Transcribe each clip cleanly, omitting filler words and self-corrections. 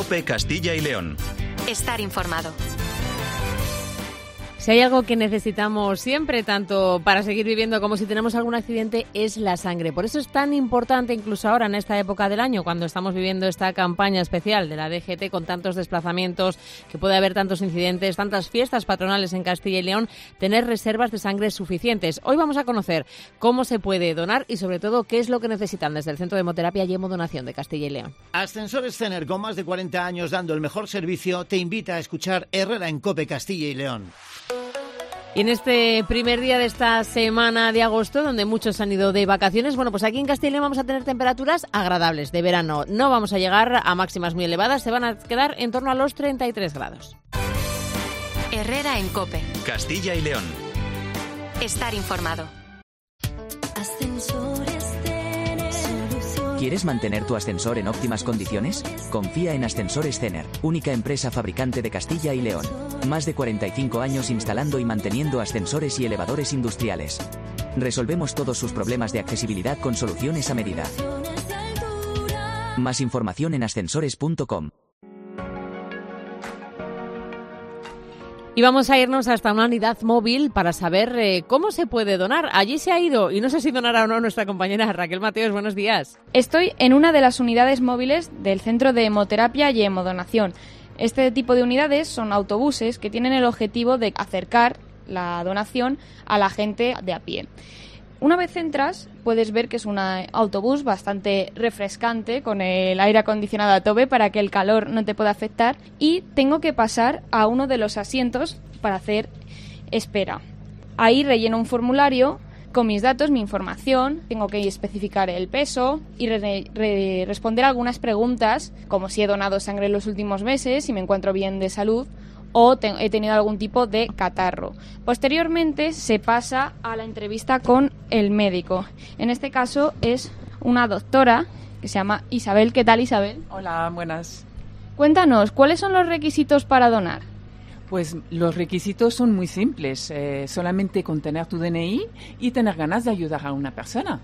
COPE Castilla y León. Estar informado. Si hay algo que necesitamos siempre, tanto para seguir viviendo como si tenemos algún accidente, es la sangre. Por eso es tan importante, incluso ahora en esta época del año, cuando estamos viviendo esta campaña especial de la DGT con tantos desplazamientos, que puede haber tantos incidentes, tantas fiestas patronales en Castilla y León, tener reservas de sangre suficientes. Hoy vamos a conocer cómo se puede donar y, sobre todo, qué es lo que necesitan desde el Centro de Hemoterapia y Hemodonación de Castilla y León. Ascensores Cener, con más de 40 años dando el mejor servicio, te invita a escuchar Herrera en COPE Castilla y León. Y en este primer día de esta semana de agosto, donde muchos han ido de vacaciones, bueno, pues aquí en Castilla y León vamos a tener temperaturas agradables de verano. No vamos a llegar a máximas muy elevadas, se van a quedar en torno a los 33 grados. Herrera en COPE. Castilla y León. Estar informado. ¿Quieres mantener tu ascensor en óptimas condiciones? Confía en Ascensores Cener, única empresa fabricante de Castilla y León. Más de 45 años instalando y manteniendo ascensores y elevadores industriales. Resolvemos todos sus problemas de accesibilidad con soluciones a medida. Más información en ascensores.com. Y vamos a irnos hasta una unidad móvil para saber cómo se puede donar. Allí se ha ido, y no sé si donará o no, nuestra compañera Raquel Mateos. Buenos días. Estoy en una de las unidades móviles del Centro de Hemoterapia y Hemodonación. Este tipo de unidades son autobuses que tienen el objetivo de acercar la donación a la gente de a pie. Una vez entras, puedes ver que es un autobús bastante refrescante, con el aire acondicionado a tope para que el calor no te pueda afectar, y tengo que pasar a uno de los asientos para hacer espera. Ahí relleno un formulario con mis datos, mi información, tengo que especificar el peso y responder algunas preguntas, como si he donado sangre en los últimos meses, si me encuentro bien de salud, o he tenido algún tipo de catarro. Posteriormente se pasa a la entrevista con el médico. En este caso es una doctora que se llama Isabel. ¿Qué tal, Isabel? Hola, buenas. Cuéntanos, ¿cuáles son los requisitos para donar? Pues los requisitos son muy simples, solamente con tener tu DNI y tener ganas de ayudar a una persona.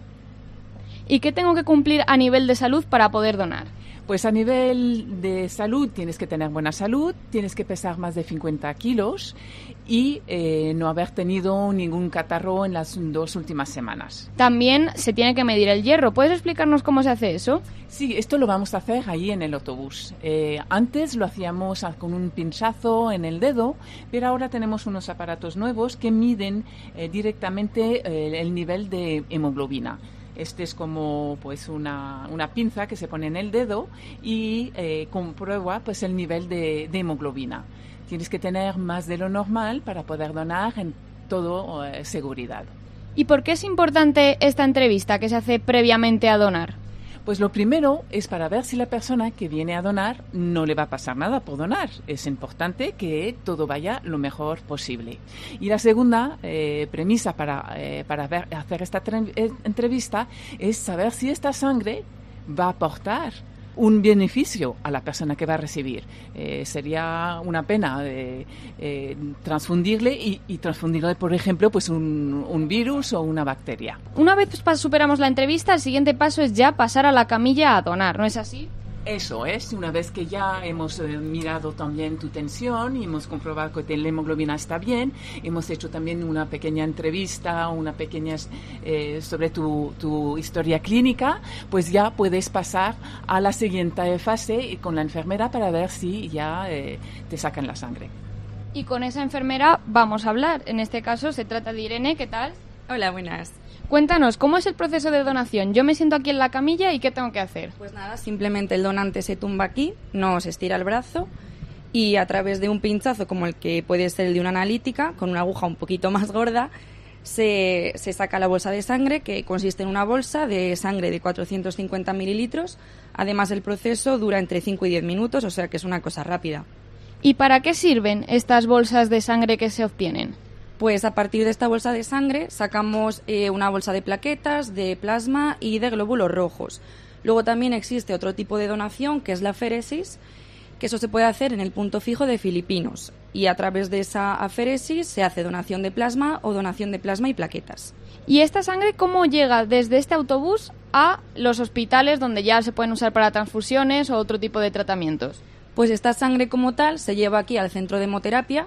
¿Y qué tengo que cumplir a nivel de salud para poder donar? Pues a nivel de salud tienes que tener buena salud, tienes que pesar más de 50 kilos y no haber tenido ningún catarro en las 2 últimas semanas. También se tiene que medir el hierro. ¿Puedes explicarnos cómo se hace eso? Sí, esto lo vamos a hacer ahí en el autobús. Antes lo hacíamos con un pinchazo en el dedo, pero ahora tenemos unos aparatos nuevos que miden directamente el nivel de hemoglobina. Este es como pues una pinza que se pone en el dedo y comprueba pues el nivel de hemoglobina. Tienes que tener más de lo normal para poder donar en todo seguridad. ¿Y por qué es importante esta entrevista que se hace previamente a donar? Pues lo primero es para ver si la persona que viene a donar no le va a pasar nada por donar. Es importante que todo vaya lo mejor posible. Y la segunda premisa para hacer esta entrevista es saber si esta sangre va a aportar un beneficio a la persona que va a recibir. Sería una pena transfundirle y transfundirle, por ejemplo, pues un virus o una bacteria. Una vez superamos la entrevista, el siguiente paso es ya pasar a la camilla a donar, ¿no es así? Eso es, una vez que ya hemos mirado también tu tensión y hemos comprobado que la hemoglobina está bien, hemos hecho también una pequeña entrevista, sobre tu historia clínica, pues ya puedes pasar a la siguiente fase con la enfermera para ver si ya te sacan la sangre. Y con esa enfermera vamos a hablar. En este caso se trata de Irene, ¿qué tal? Hola, buenas. Cuéntanos, ¿cómo es el proceso de donación? Yo me siento aquí en la camilla y ¿qué tengo que hacer? Pues nada, simplemente el donante se tumba aquí, nos estira el brazo y a través de un pinchazo como el que puede ser el de una analítica, con una aguja un poquito más gorda, se saca la bolsa de sangre, que consiste en una bolsa de sangre de 450 mililitros. Además, el proceso dura entre 5 y 10 minutos, o sea que es una cosa rápida. ¿Y para qué sirven estas bolsas de sangre que se obtienen? Pues a partir de esta bolsa de sangre sacamos una bolsa de plaquetas, de plasma y de glóbulos rojos. Luego también existe otro tipo de donación, que es la aféresis, que eso se puede hacer en el punto fijo de Filipinos. Y a través de esa aféresis se hace donación de plasma o donación de plasma y plaquetas. ¿Y esta sangre cómo llega desde este autobús a los hospitales donde ya se pueden usar para transfusiones o otro tipo de tratamientos? Pues esta sangre como tal se lleva aquí al centro de hemoterapia,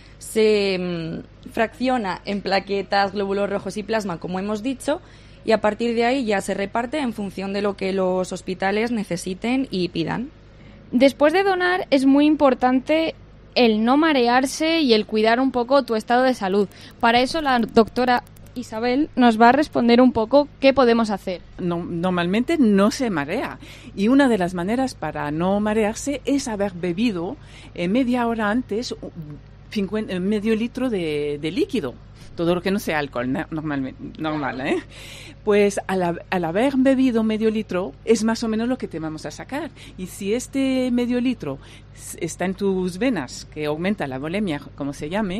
se fracciona en plaquetas, glóbulos rojos y plasma, como hemos dicho, y a partir de ahí ya se reparte en función de lo que los hospitales necesiten y pidan. Después de donar es muy importante el no marearse y el cuidar un poco tu estado de salud. Para eso la doctora Isabel nos va a responder un poco qué podemos hacer. Normalmente no se marea y una de las maneras para no marearse es haber bebido media hora antes medio litro de líquido. Todo lo que no sea alcohol, normal, ¿eh? Pues al haber bebido medio litro es más o menos lo que te vamos a sacar. Y si este medio litro está en tus venas, que aumenta la volemia, como se llame,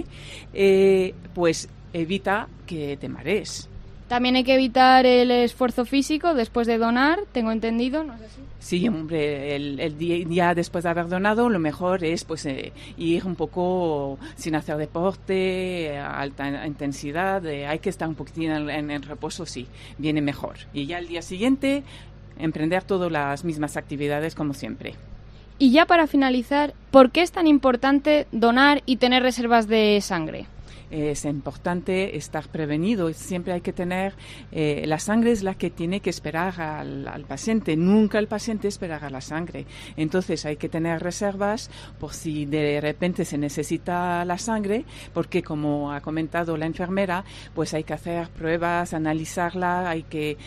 pues evita que te marees. También hay que evitar el esfuerzo físico después de donar, tengo entendido, ¿no es así? Sí, hombre, el día después de haber donado, lo mejor es pues ir un poco sin hacer deporte, a alta intensidad, hay que estar un poquitín en reposo, sí, viene mejor. Y ya el día siguiente, emprender todas las mismas actividades como siempre. Y ya para finalizar, ¿por qué es tan importante donar y tener reservas de sangre? Es importante estar prevenido. Siempre hay que tener, la sangre es la que tiene que esperar al paciente, nunca el paciente esperará la sangre. Entonces hay que tener reservas por si de repente se necesita la sangre, porque como ha comentado la enfermera, pues hay que hacer pruebas, analizarla, hay que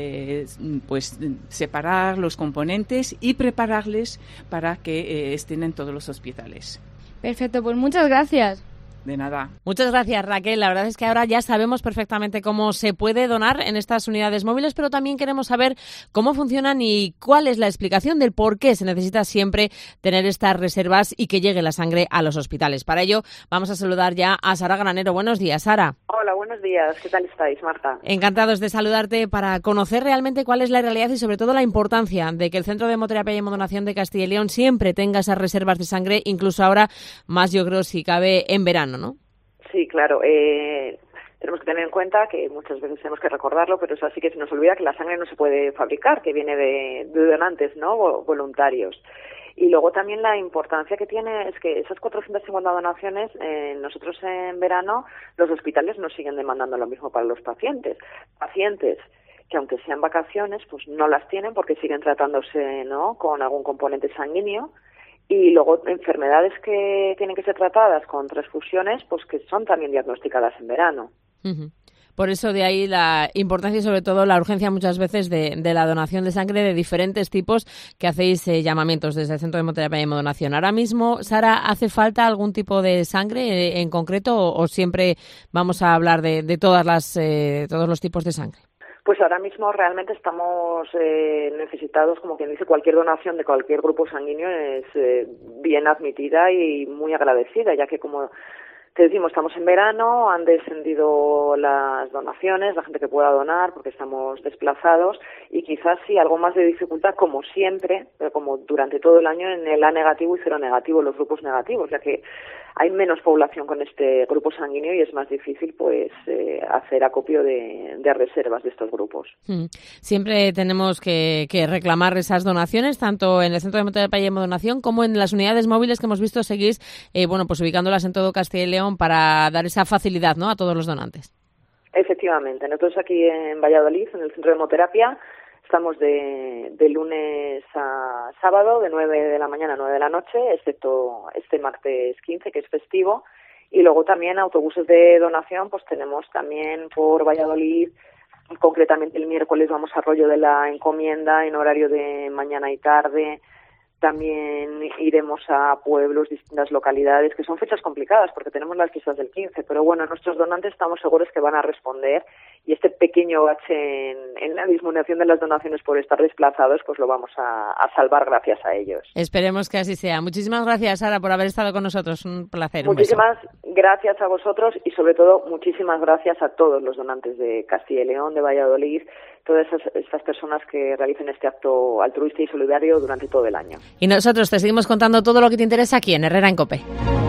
pues separar los componentes y prepararles para que estén en todos los hospitales. Perfecto, pues muchas gracias. De nada. Muchas gracias, Raquel. La verdad es que ahora ya sabemos perfectamente cómo se puede donar en estas unidades móviles, pero también queremos saber cómo funcionan y cuál es la explicación del por qué se necesita siempre tener estas reservas y que llegue la sangre a los hospitales. Para ello, vamos a saludar ya a Sara Granero. Buenos días, Sara. Hola, buenos días. ¿Qué tal estáis, Marta? Encantados de saludarte para conocer realmente cuál es la realidad y sobre todo la importancia de que el Centro de Hemoterapia y Hemodonación de Castilla y León siempre tenga esas reservas de sangre, incluso ahora más, yo creo, si cabe, en verano, ¿no? Sí, claro. Tenemos que tener en cuenta que muchas veces tenemos que recordarlo, pero eso así que se nos olvida que la sangre no se puede fabricar, que viene de donantes, ¿no? Voluntarios. Y luego también la importancia que tiene es que esas 450 donaciones, nosotros en verano, los hospitales nos siguen demandando lo mismo para los pacientes. Pacientes que aunque sean vacaciones, pues no las tienen porque siguen tratándose, ¿no?, con algún componente sanguíneo. Y luego enfermedades que tienen que ser tratadas con transfusiones, pues que son también diagnosticadas en verano. Uh-huh. Por eso de ahí la importancia y sobre todo la urgencia muchas veces de la donación de sangre de diferentes tipos que hacéis llamamientos desde el Centro de Hemoterapia y Hemodonación. Ahora mismo, Sara, ¿hace falta algún tipo de sangre en concreto o siempre vamos a hablar de todos los tipos de sangre? Pues ahora mismo realmente estamos necesitados, como quien dice, cualquier donación de cualquier grupo sanguíneo es bien admitida y muy agradecida, ya que como te decimos, estamos en verano, han descendido las donaciones, la gente que pueda donar porque estamos desplazados y quizás sí algo más de dificultad como siempre, pero como durante todo el año en el A negativo y cero negativo, los grupos negativos, ya que hay menos población con este grupo sanguíneo y es más difícil pues hacer acopio de reservas de estos grupos. Siempre tenemos que reclamar esas donaciones, tanto en el Centro de Hemoterapia y Hemodonación como en las unidades móviles que hemos visto seguís pues ubicándolas en todo Castilla y León para dar esa facilidad, ¿no?, a todos los donantes. Efectivamente. Nosotros aquí en Valladolid, en el Centro de Hemoterapia, estamos de lunes a sábado, de 9 de la mañana a 9 de la noche, excepto este martes 15, que es festivo. Y luego también autobuses de donación, pues tenemos también por Valladolid, concretamente el miércoles vamos a Arroyo de la Encomienda en horario de mañana y tarde. También iremos a pueblos, distintas localidades, que son fechas complicadas porque tenemos las fiestas del 15, pero bueno, nuestros donantes estamos seguros que van a responder y este pequeño bache en la disminución de las donaciones por estar desplazados, pues lo vamos a salvar gracias a ellos. Esperemos que así sea. Muchísimas gracias, Sara, por haber estado con nosotros. Un placer. Muchísimas gracias a vosotros y sobre todo muchísimas gracias a todos los donantes de Castilla y León, de Valladolid, todas estas personas que realicen este acto altruista y solidario durante todo el año. Y nosotros te seguimos contando todo lo que te interesa aquí en Herrera en COPE.